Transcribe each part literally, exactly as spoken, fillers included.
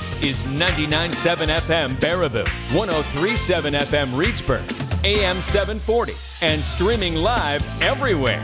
This is ninety-nine point seven F M Baraboo, one oh three point seven F M Reedsburg, A M seven forty, and streaming live everywhere.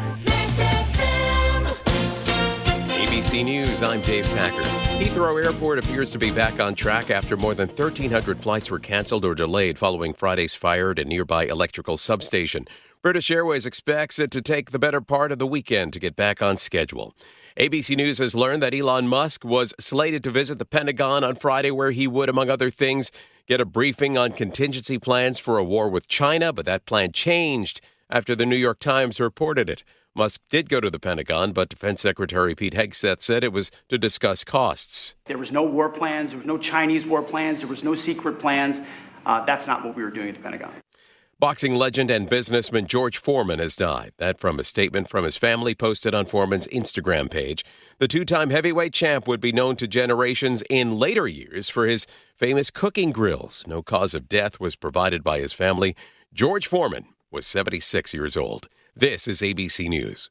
A B C News, I'm Dave Packard. Heathrow Airport appears to be back on track after more than thirteen hundred flights were canceled or delayed following Friday's fire at a nearby electrical substation. British Airways expects it to take the better part of the weekend to get back on schedule. A B C News has learned that Elon Musk was slated to visit the Pentagon on Friday, where he would, among other things, get a briefing on contingency plans for a war with China, but that plan changed after the New York Times reported it. Musk did go to the Pentagon, but Defense Secretary Pete Hegseth said it was to discuss costs. There was no war plans. There was no Chinese war plans. There was no secret plans. Uh, that's not what we were doing at the Pentagon. Boxing legend and businessman George Foreman has died. That from a statement from his family posted on Foreman's Instagram page. The two-time heavyweight champ would be known to generations in later years for his famous cooking grills. No cause of death was provided by his family. George Foreman was seventy-six years old. This is A B C News.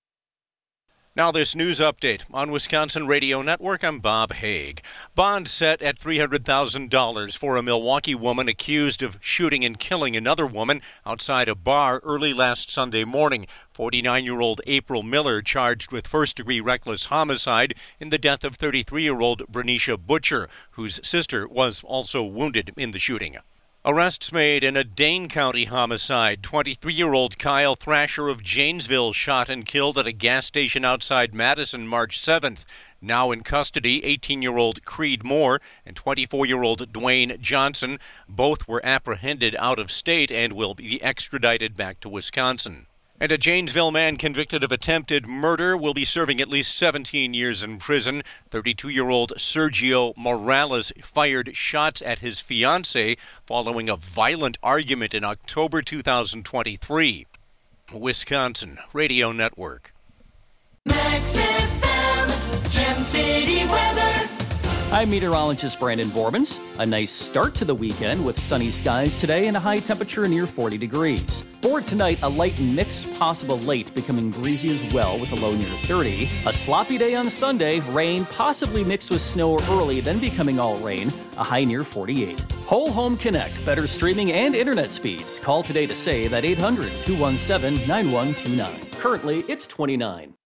Now this news update on Wisconsin Radio Network. I'm Bob Haig. Bond set at three hundred thousand dollars for a Milwaukee woman accused of shooting and killing another woman outside a bar early last Sunday morning. forty-nine-year-old April Miller charged with first-degree reckless homicide in the death of thirty-three-year-old Bernicia Butcher, whose sister was also wounded in the shooting. Arrests made in a Dane County homicide. twenty-three-year-old Kyle Thrasher of Janesville shot and killed at a gas station outside Madison March seventh. Now in custody, eighteen-year-old Creed Moore and twenty-four-year-old Dwayne Johnson. Both were apprehended out of state and will be extradited back to Wisconsin. And a Janesville man convicted of attempted murder will be serving at least seventeen years in prison. thirty-two-year-old Sergio Morales fired shots at his fiancée following a violent argument in October two thousand twenty-three. Wisconsin Radio Network. Max F M, Gem City weather. I'm meteorologist Brandon Borbans. A nice start to the weekend with sunny skies today and a high temperature near forty degrees. For tonight, a light mix possible late, becoming breezy as well with a low near thirty. A sloppy day on Sunday, rain possibly mixed with snow early, then becoming all rain, a high near forty-eight. Whole Home Connect, better streaming and internet speeds. Call today to save at eight hundred, two one seven, nine one two nine. Currently, it's twenty-nine.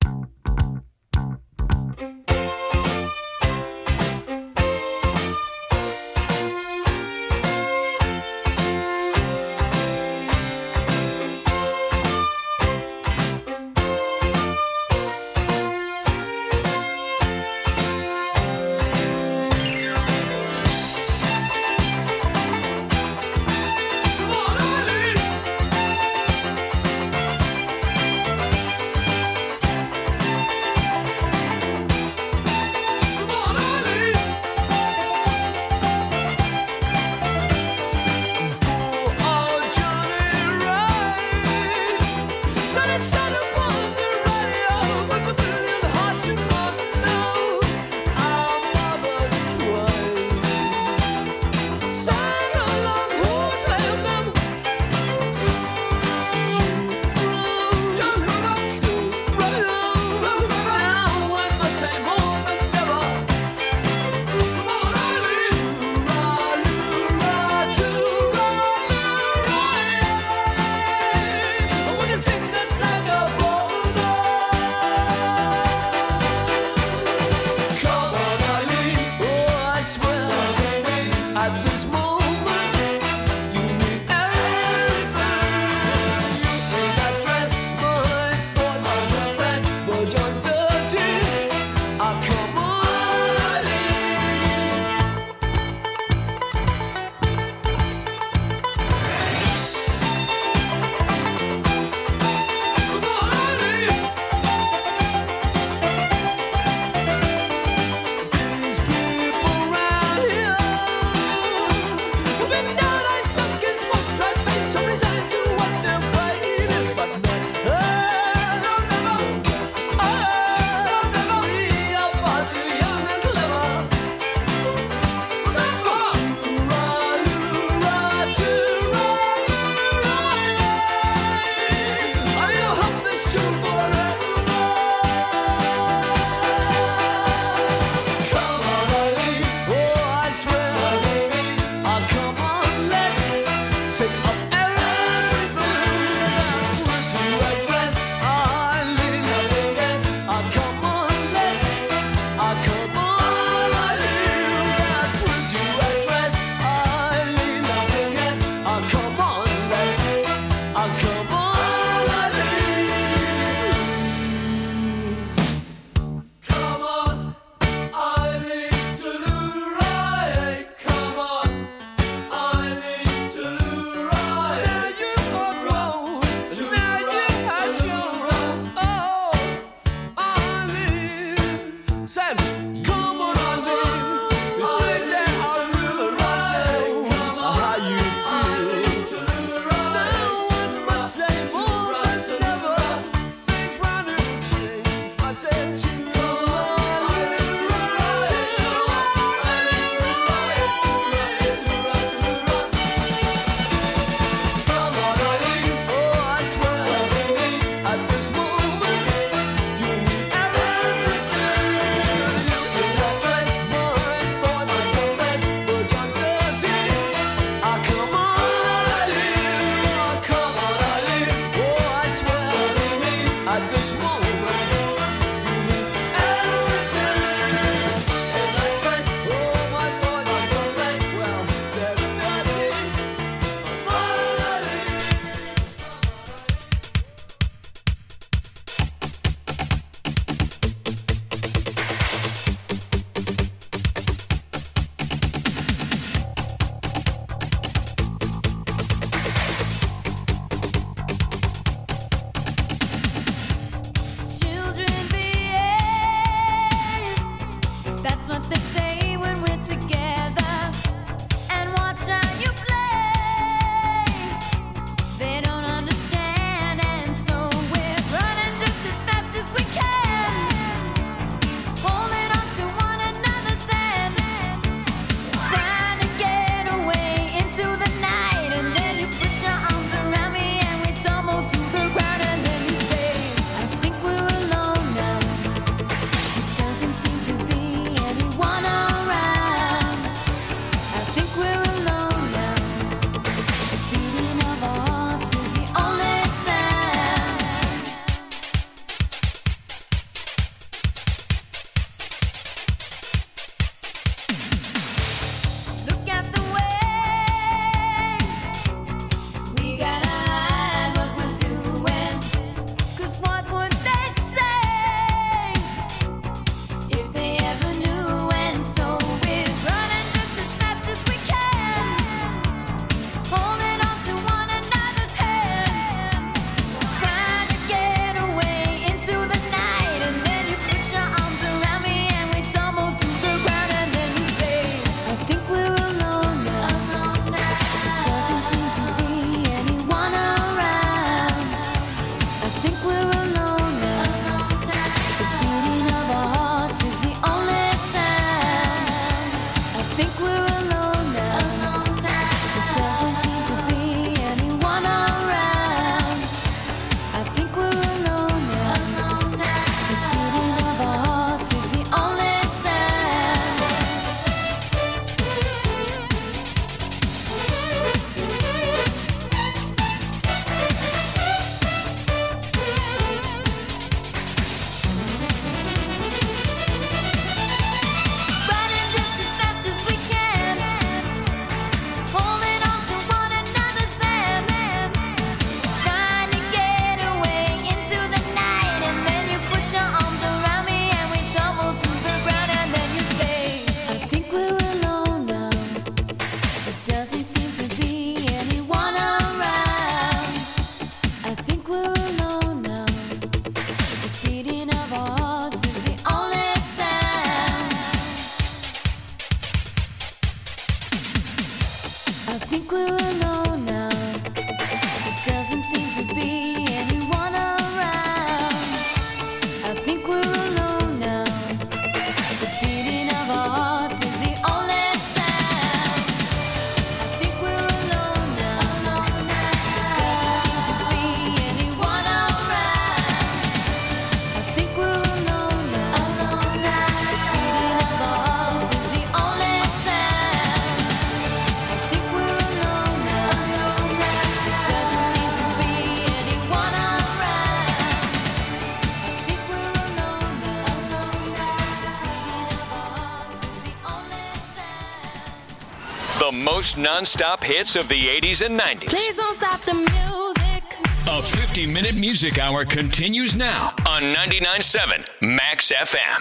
The most nonstop hits of the eighties and nineties. Please don't stop the music. A fifty-minute music hour continues now on ninety-nine point seven Max F M.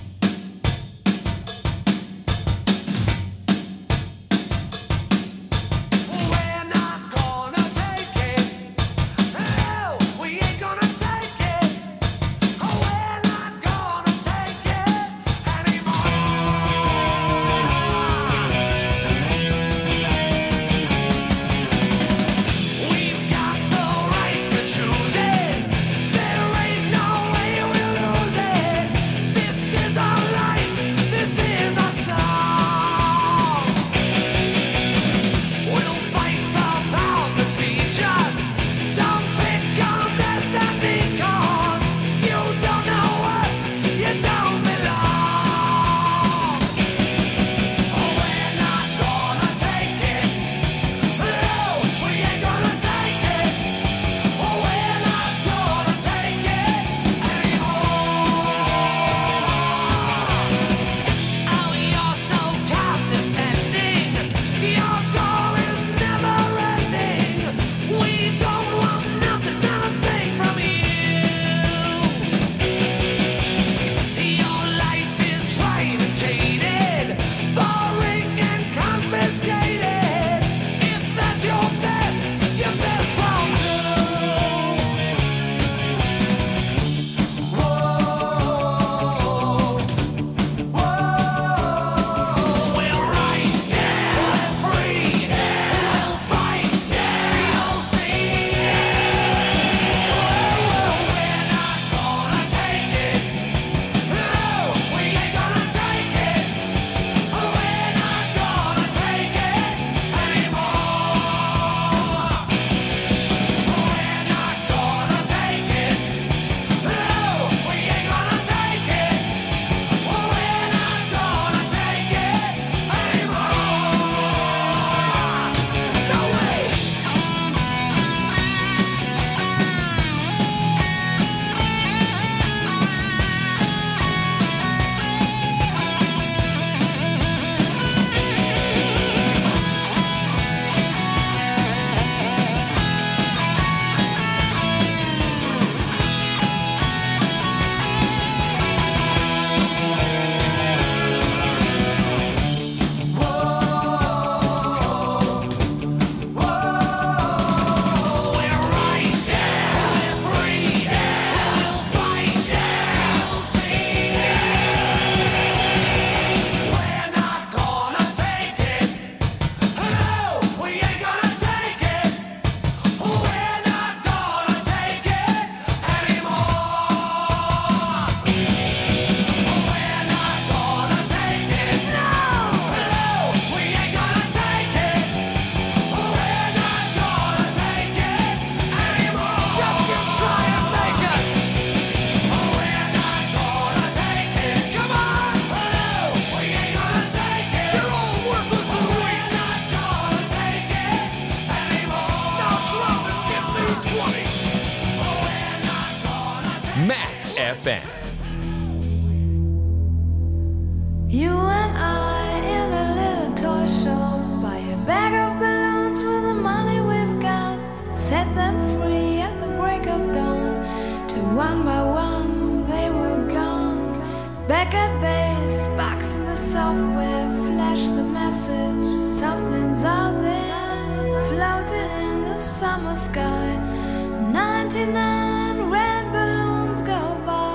Max F M. You and I in a little toy shop, buy a bag of balloons with the money we've got, set them free at the break of dawn, till one by one they were gone. Back at base, box in the software, flash the message, something's out there, floating in the summer sky. ninety-nine red balloons go by.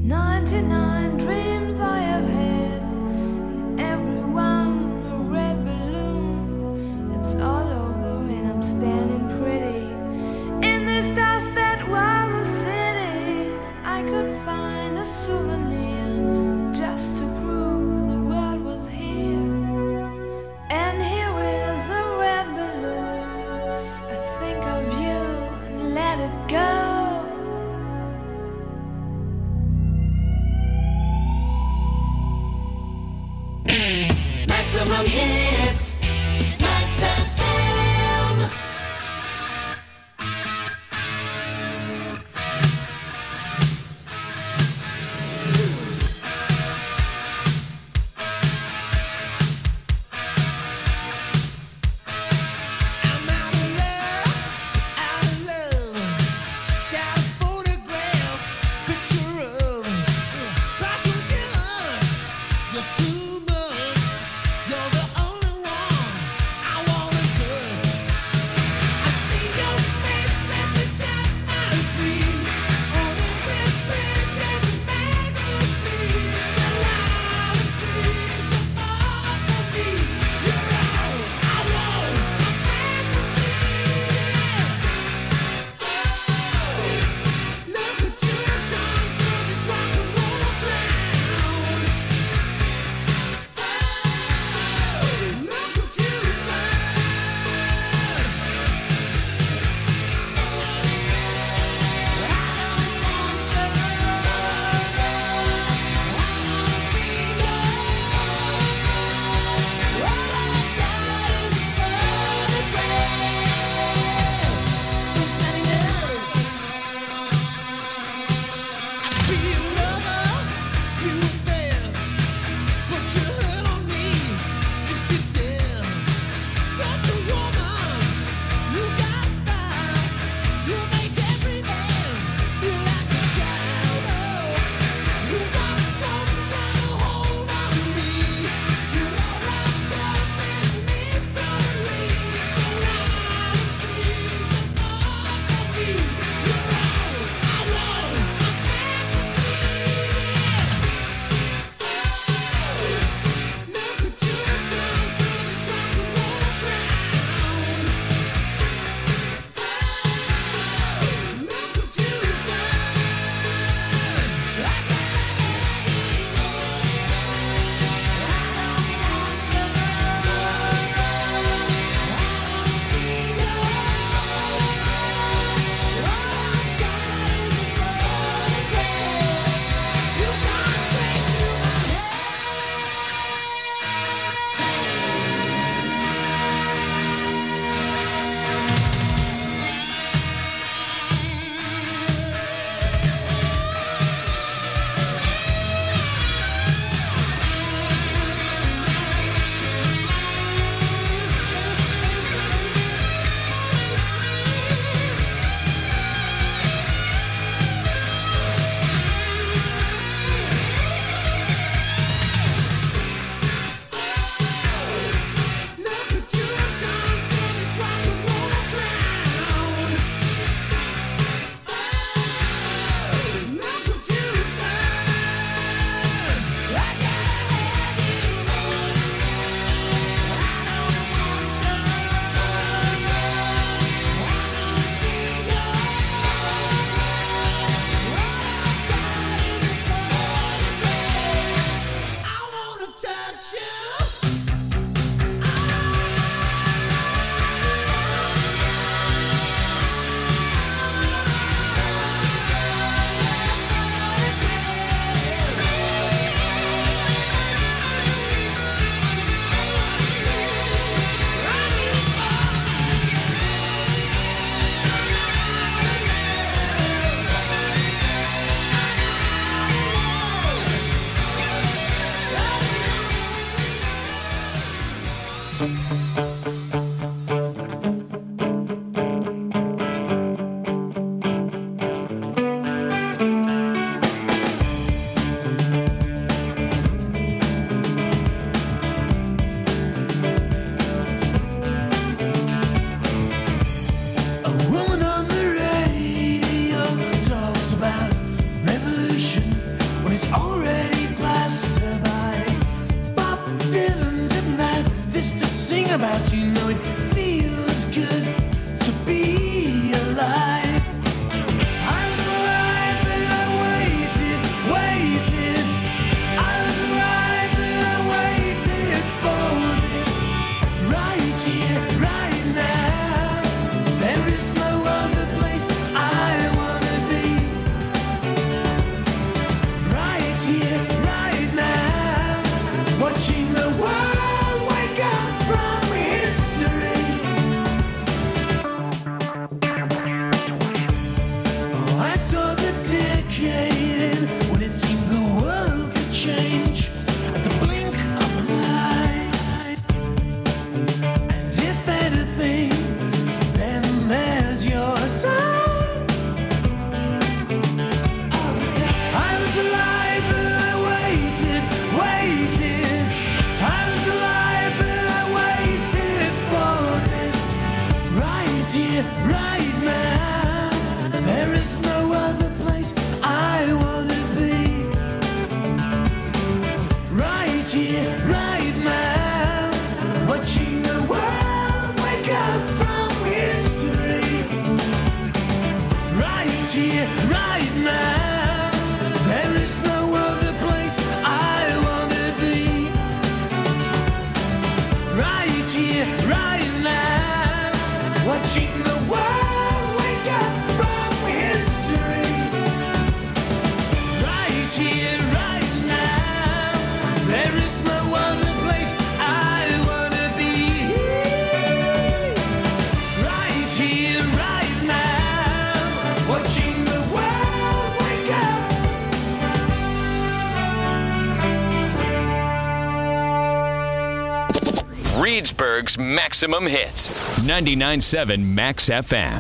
ninety-nine dreams I have had, and every one a red balloon. It's all over and I'm standing pretty in this dust that was a city. If I could find a souvenir just to prove the world was here. And here is a red balloon. I think of you and let it go. was already passed her by. Bob Dylan didn't have this to sing about, you know it feels good to be alive. I was alive and I waited, waited. I was alive and I waited for this. Right here, right now. There is no other place I wanna be. Right here, right now. Watching the world wake up from history. Oh, I saw the decade end when it seemed the world could change at the blink of an eye. And if anything, then there's your sign. I was alive and I waited, waited. I was alive and I waited for this. Right here, right now. There is no other place I wanna be. Right here, right now. Watching the world wake up from history. Right here, right now. There is no other place I wanna be. Right here, right now. Watching the world wake up from history. Right here, right now. There is no other place I wanna be. Right here, right now. Watching the world wake up. Reedsburg's Maximum Hits. ninety-nine point seven Max F M.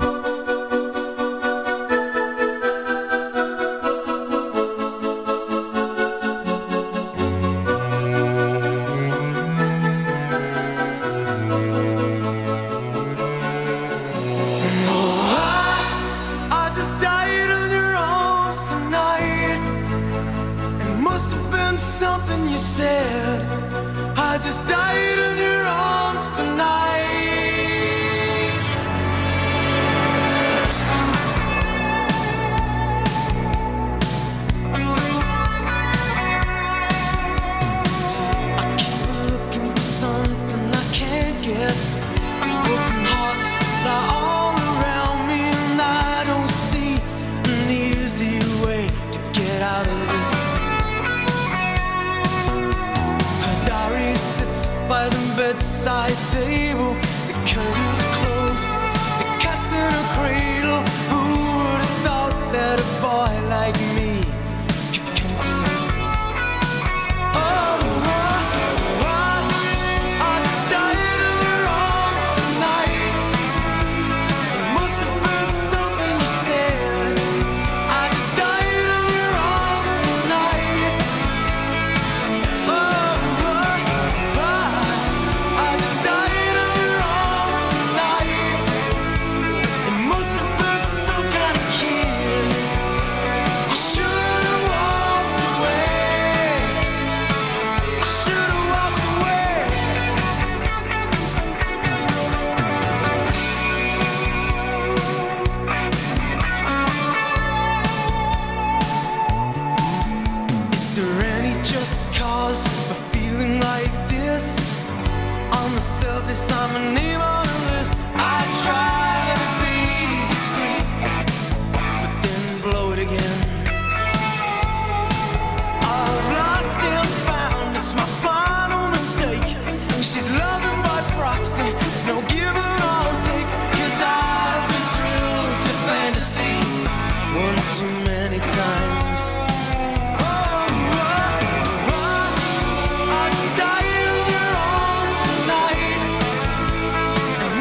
I just died in your arms tonight. It must have been something you said. I just died in your arms tonight. I keep looking for something I can't get. Broken hearts lie all around me, and I don't see an easy way to get out of this. Her diary sits by the bedside table. The curtains are closed. The cat's in a cradle. Who would have thought that a boy like me could come to this? Oh, I, I, I just died in your arms tonight. It must have been something you said. I just died in your arms tonight. Oh, I, I just died in your arms tonight. It must have been some kind of kiss. I should have walked away. I should have walked away. Is there any just cause for feeling like this? On the surface, I'm a name on a list. I try to be discreet, but then blow it again. I've lost and found, it's my final mistake. She's loving by proxy, no give and I'll take. 'Cause I've been thrilled to fantasy one too many times. Oh, I, I just died in your arms tonight. It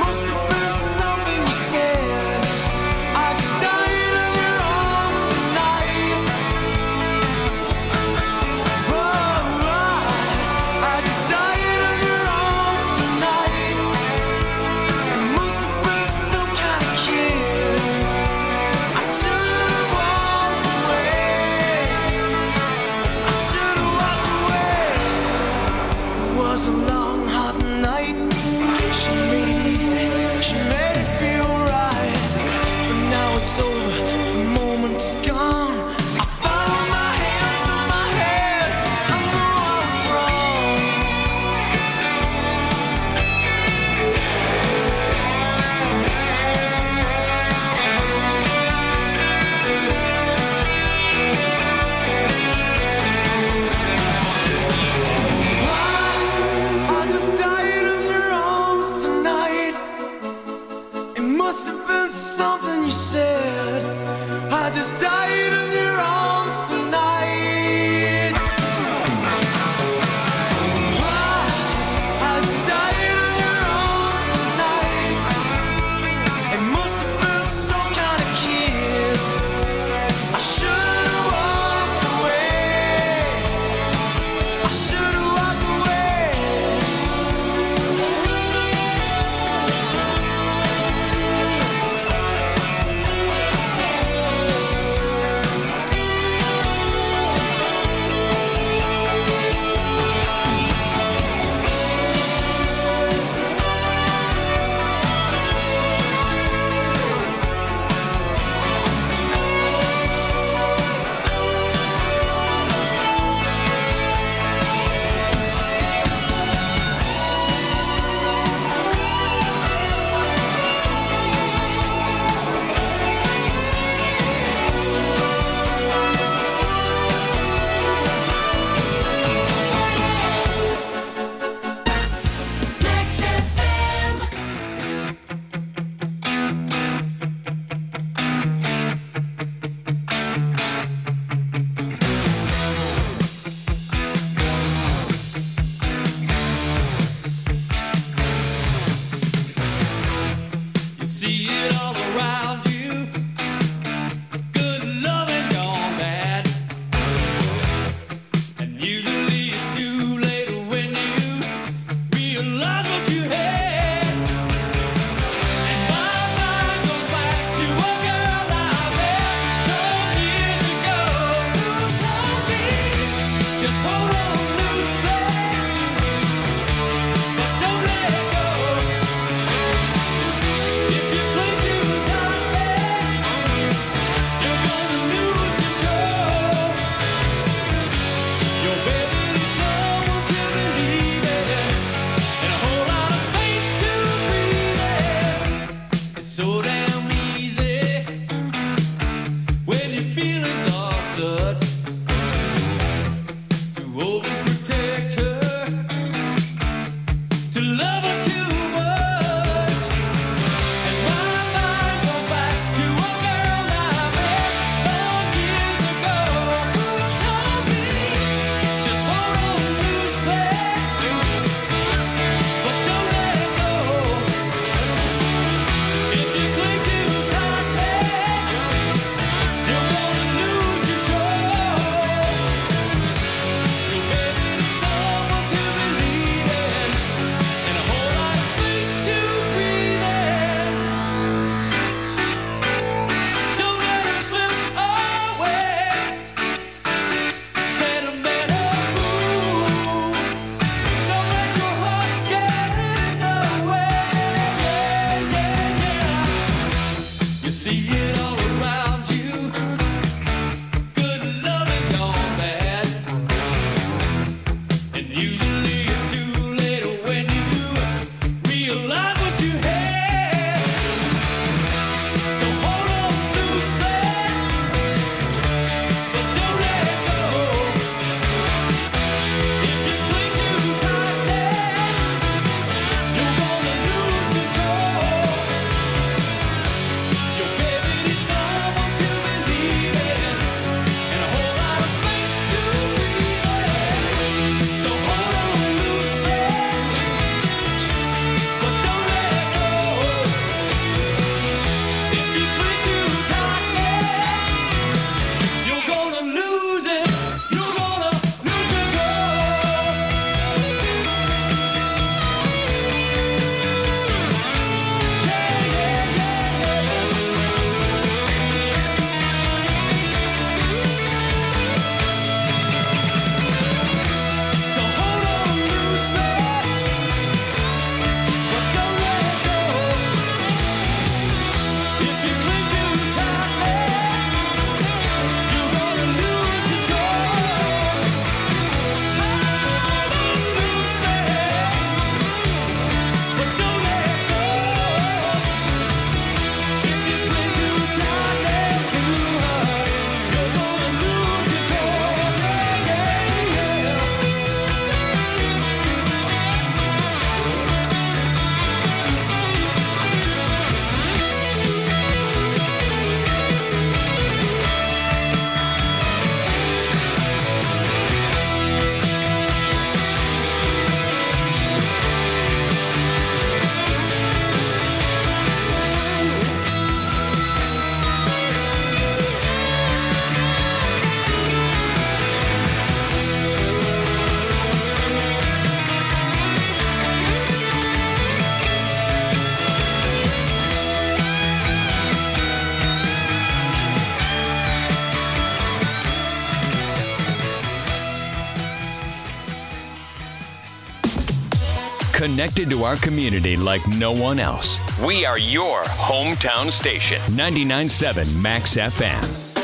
Connected to our community like no one else. We are your hometown station. ninety-nine point seven Max F M.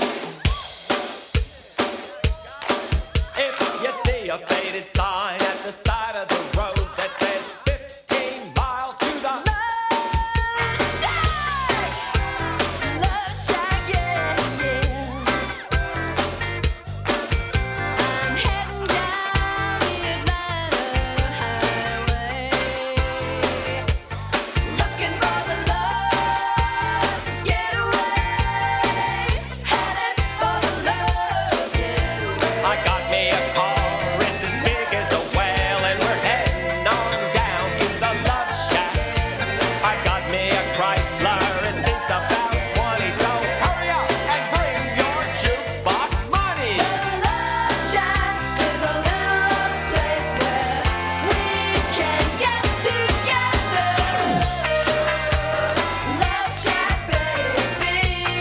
If you see a faded sign at the side of the road that says fifteen miles to the Love Shack, Love Shack, yeah, yeah. I'm heading down the Atlanta highway, looking for the love getaway, headed for the love getaway. I got me a car, it's as big as a whale, and we're heading on down to the Love Shack. I got me a Chrysler, and it's about twenty, so hurry up and bring your jukebox money. The Love Shack is a little place where we can get together. Love Shack, baby.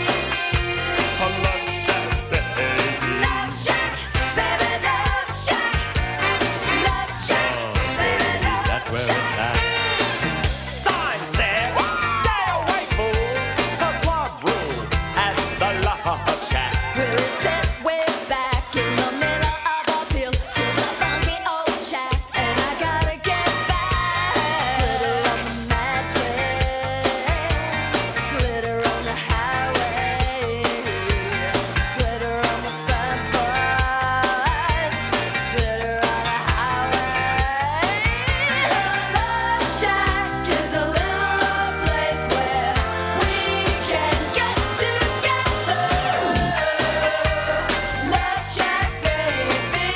Love Shack, baby, Love Shack. Love Shack, baby, Love Shack. Sign says, stay away, fools, the club rules at the Love Shack. We'll sit way back in the middle of a field, just a funky old shack, and I gotta get back. Glitter on the mattress, glitter on the highway, glitter on the front porch, glitter on the highway. The Love Shack is a little place where we can get together. Love Shack, baby.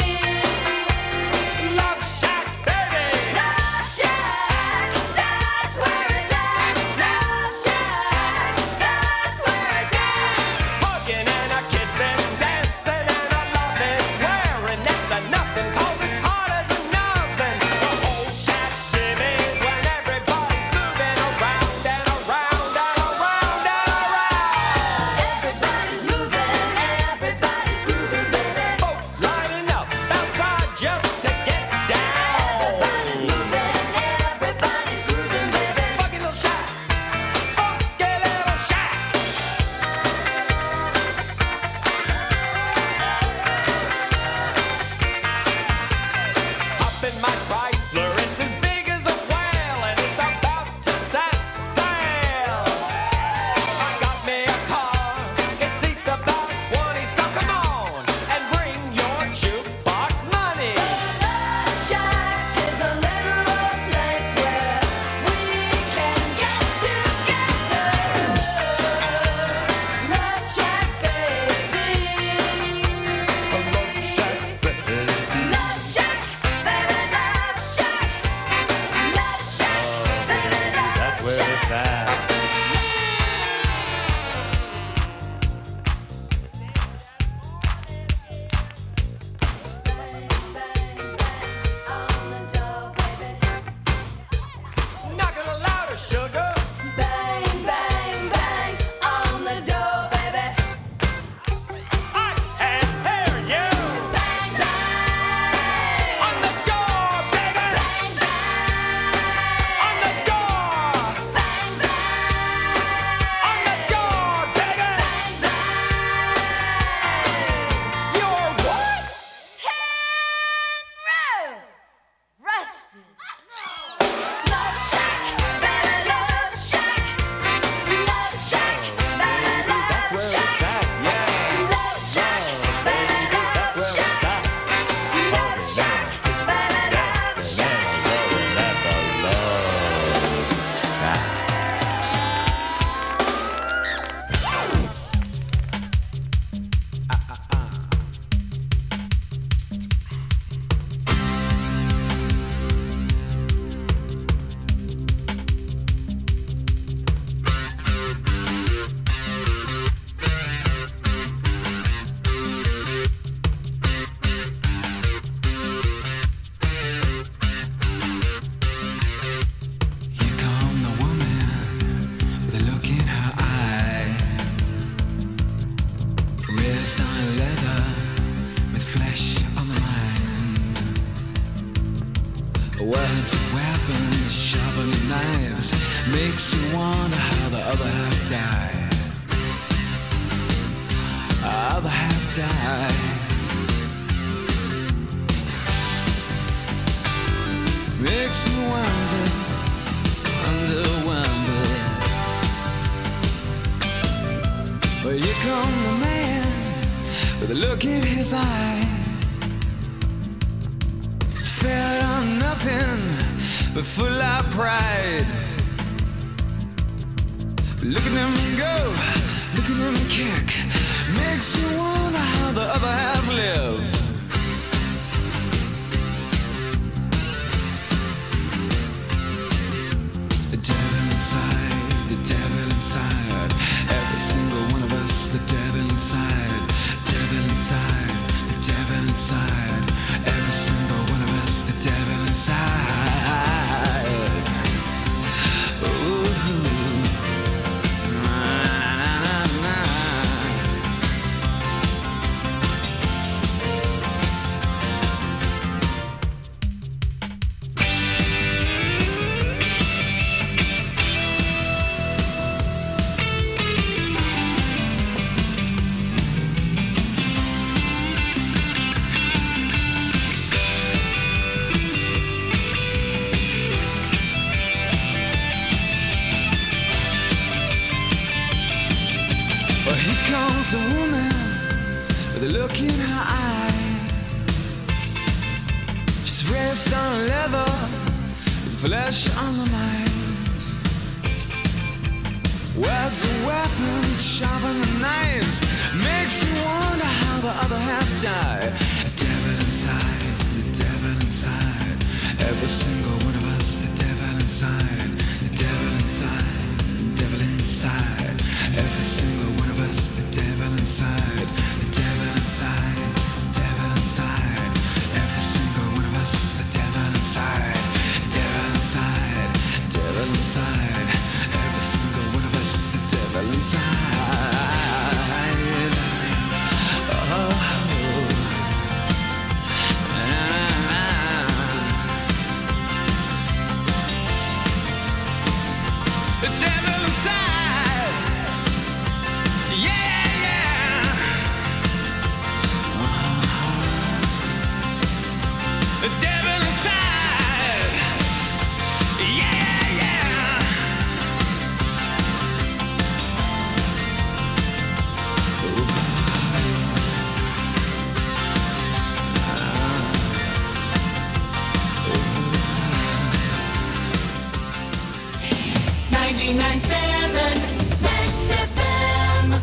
Love Shack, baby! Love Shack, that's where it's at. Love Shack, that's where it's at. Hugging and a kissing, dancing and a loving, wearing next to nothing, 'cause it's hot as an oven. The whole shack shimmies when everybody's moving around and around and around and around. Everybody's moving, everybody's grooving, baby. Folks lining up outside just to get down. Everybody's moving, everybody's grooving, baby. Funky little shack, funky little shack. Hop in my Chrysler, it's as big as a whale, and it's about to set sail. I got me a car, it seats about twenty, so come on and bring your jukebox money. Love Shack is a little place where we can get together. Love Shack, baby. Love Shack, baby, Love Shack. Love Shack, baby, Love Shack. Bang, bang, bang on the door, baby. Knock it louder, sugar. Bang, bang, bang on the door, baby. I can't hear you. Bang, bang On the door, baby. bang, bang On the door. bang, bang On the door, baby. bang, bang. You're what? Henry Rusted. Love Shack, baby, Love Shack. Love Shack, baby, Love Shack. Love Shack, baby, Love Shack. Love Shack, baby, Love Shack. Words and weapons, sharpening knives, makes you wonder how the other half died. Other half died. Makes you wonder, wonder, wonder. But here come the man with a look in his eye. It's fed on nothing but full of pride. Look at him go, look at him kick. Makes you wonder how the other half live. The devil inside, the devil inside. Every single one of us, the devil inside. Devil inside, the devil inside. Every single one of us, the devil inside. Ooh. A woman with a look in her eye. She's raised on leather, with flesh on the mind. Words and weapons, sharpen the knives, makes you wonder how the other half died. The devil inside, the devil inside. Every single one of us, the devil inside. The devil inside, the devil inside. Every single one of us, the devil inside, the devil inside, devil inside. Every single one of us, the devil inside, devil inside, devil inside. Every single one of us, the devil inside. Oh, the devil inside. The devil inside. Yeah, yeah. ninety-nine point seven Max F M.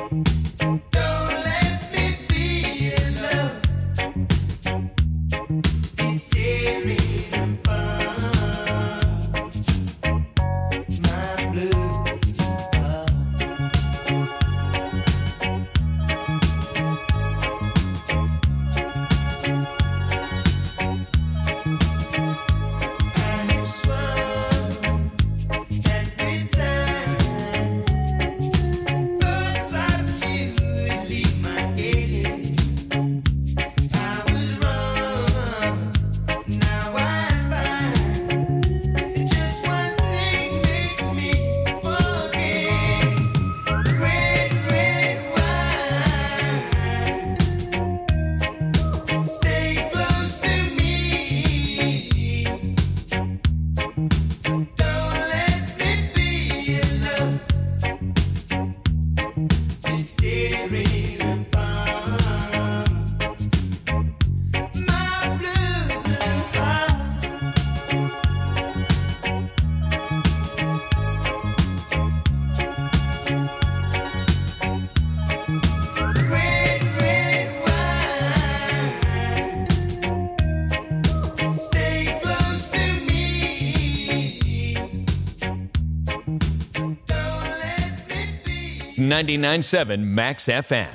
ninety-nine point seven Max F M.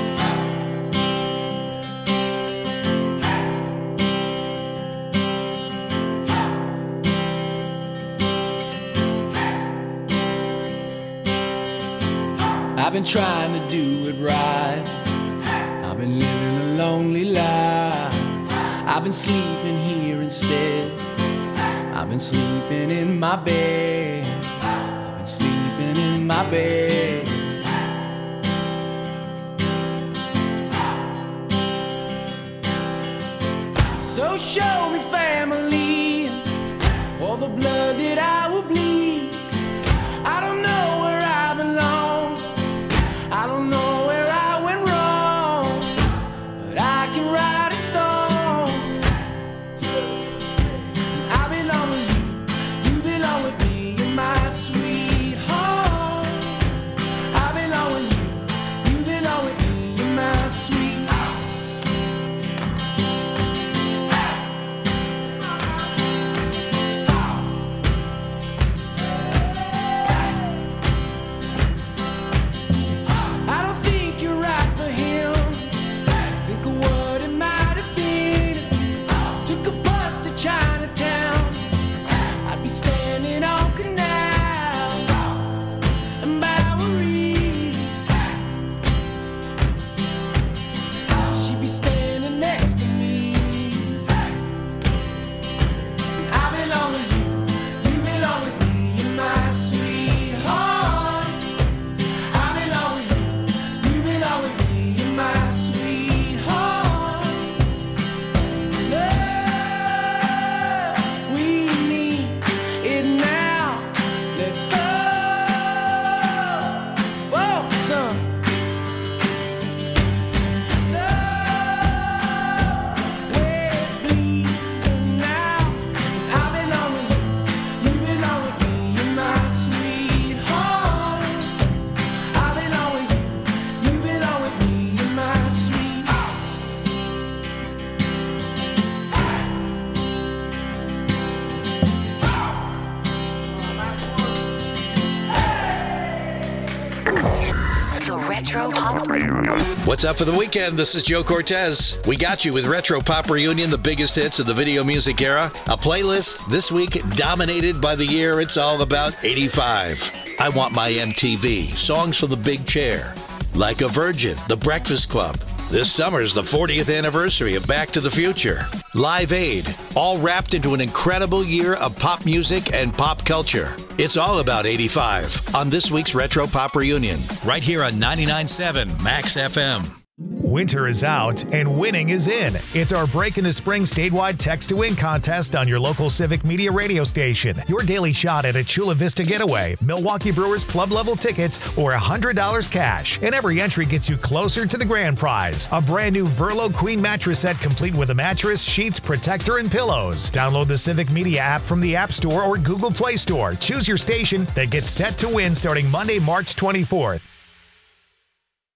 I've been trying to do it right. I've been living a lonely life. I've been sleeping here instead. I've been sleeping in my bed. I've been sleeping in my bed. So show me family, all the blood that I will bleed. I don't know where I belong. I don't know where I went wrong, but I can write a song. I belong with you, you belong with me, you're my sweetheart. I belong with you, you belong with me, you're my sweetheart. What's up for the weekend? This is Joe Cortez. We got you with Retro Pop Reunion, the biggest hits of the video music era. A playlist this week dominated by the year it's all about eighty-five. I Want My M T V, Songs from the Big Chair, Like a Virgin, The Breakfast Club. This summer's the fortieth anniversary of Back to the Future. Live Aid, all wrapped into an incredible year of pop music and pop culture. It's all about eighty-five on this week's Retro Pop Reunion, right here on ninety-nine point seven Max F M. Winter is out and winning is in. It's our Break into Spring statewide text to win contest on your local Civic Media radio station. Your daily shot at a Chula Vista getaway, Milwaukee Brewers club level tickets, or one hundred dollars cash. And every entry gets you closer to the grand prize. A brand new Verlo Queen mattress set complete with a mattress, sheets, protector, and pillows. Download the Civic Media app from the App Store or Google Play Store. Choose your station that gets set to win starting Monday, March twenty-fourth.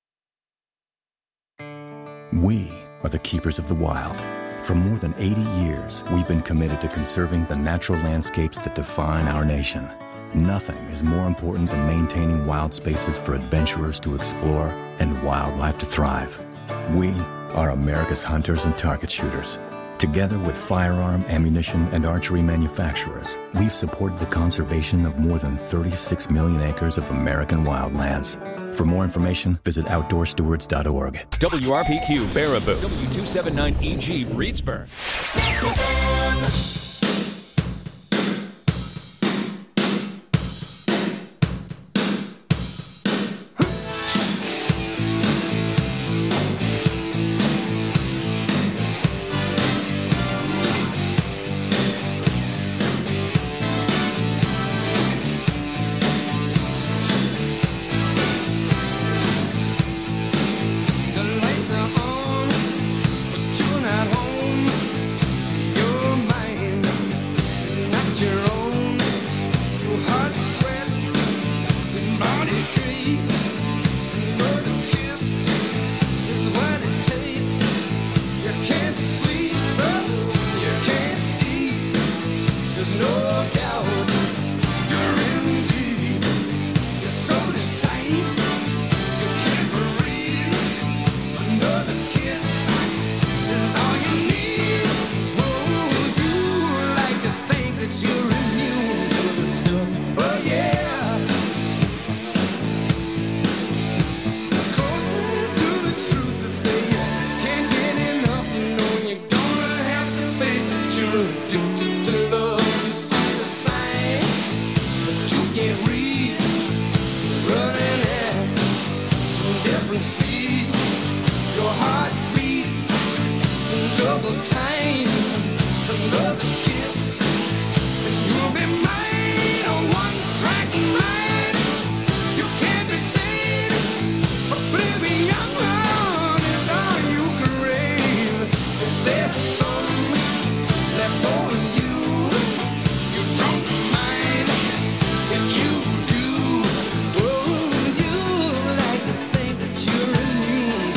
We are the keepers of the wild. For more than eighty years, we've been committed to conserving the natural landscapes that define our nation. Nothing is more important than maintaining wild spaces for adventurers to explore and wildlife to thrive. We are America's hunters and target shooters. Together with firearm, ammunition, and archery manufacturers, we've supported the conservation of more than thirty-six million acres of American wildlands. For more information, visit outdoor stewards dot org. W R P Q Baraboo, W two seventy-nine E G Reedsburg.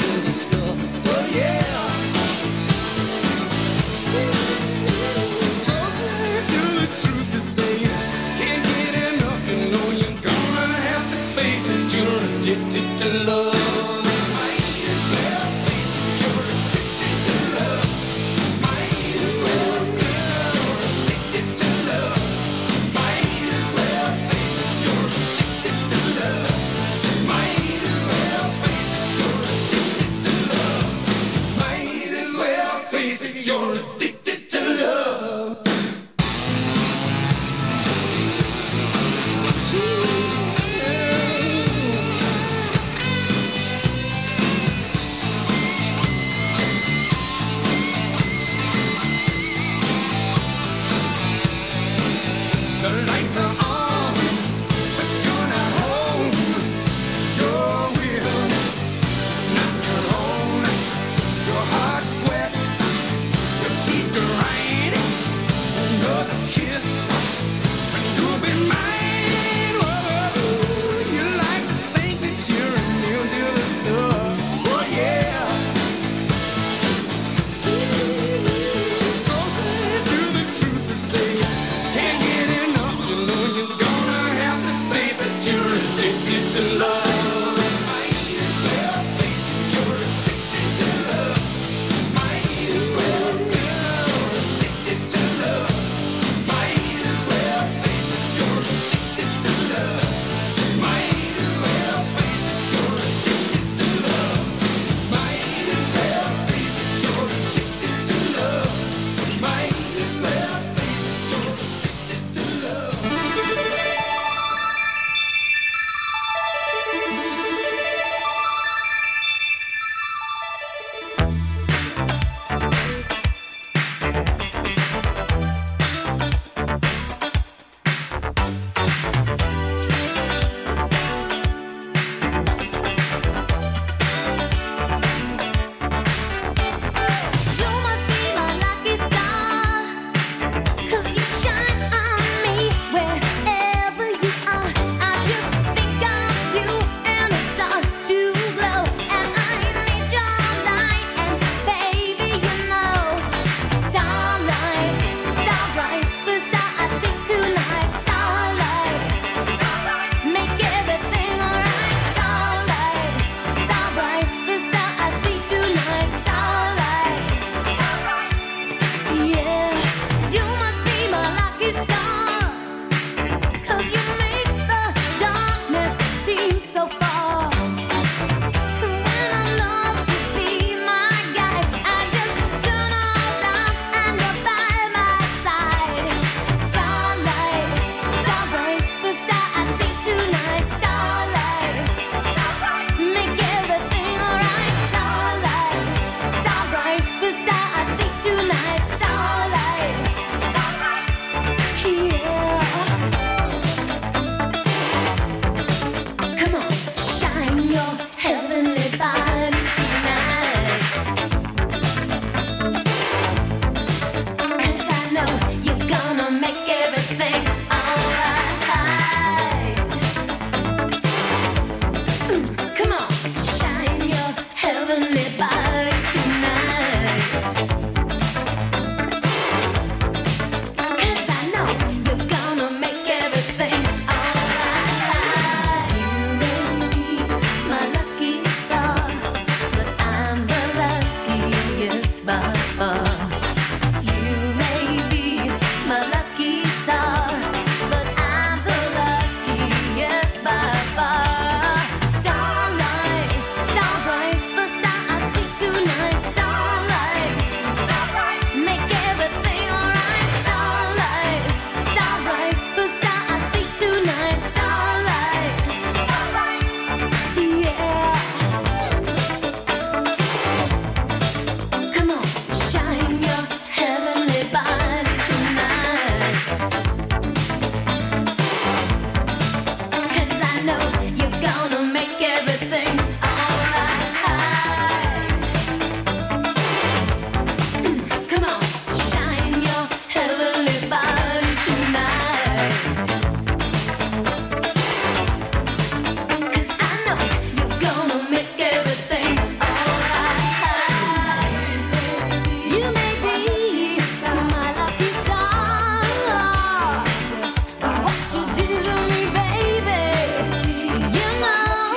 Stuff, oh yeah. heavenly body tonight. 'Cause I know you're gonna make everything alright. You may be my lucky star, but I'm the luckiest by far. You may be my lucky star, but I'm the luckiest by far. Starlight, starbright, the star I see tonight. Starlight, starlight, make everything alright. Starlight, starbright, the star I see tonight. Starlight, starlight, yeah. Come on, shine your heavenly body tonight. 'Cause I know you're gonna make everything alright. Mm, Come on, shine your heavenly body tonight. 'Cause I know you're gonna make everything alright. You may be my lucky star. What you do to me, baby, you know.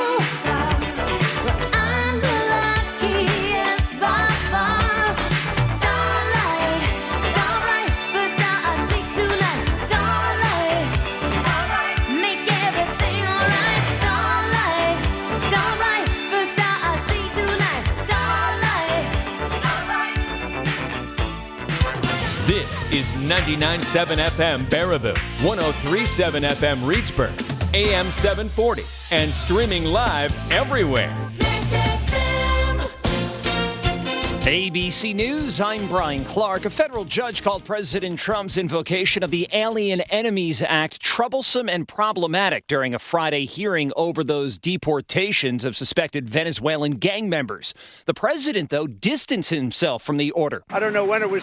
I'm the luckiest by far. Starlight, starbright, the star I see tonight. Starlight, starlight, make everything alright. Starlight, starbright, the star I see tonight. Starlight, starlight. This is ninety-nine point seven F M Baraboo, one oh three point seven F M Reedsburg, A M seven forty, and streaming live everywhere. A B C News, I'm Brian Clark. A federal judge called President Trump's invocation of the Alien Enemies Act troublesome and problematic during a Friday hearing over those deportations of suspected Venezuelan gang members. The president, though, distanced himself from the order. I don't know when it was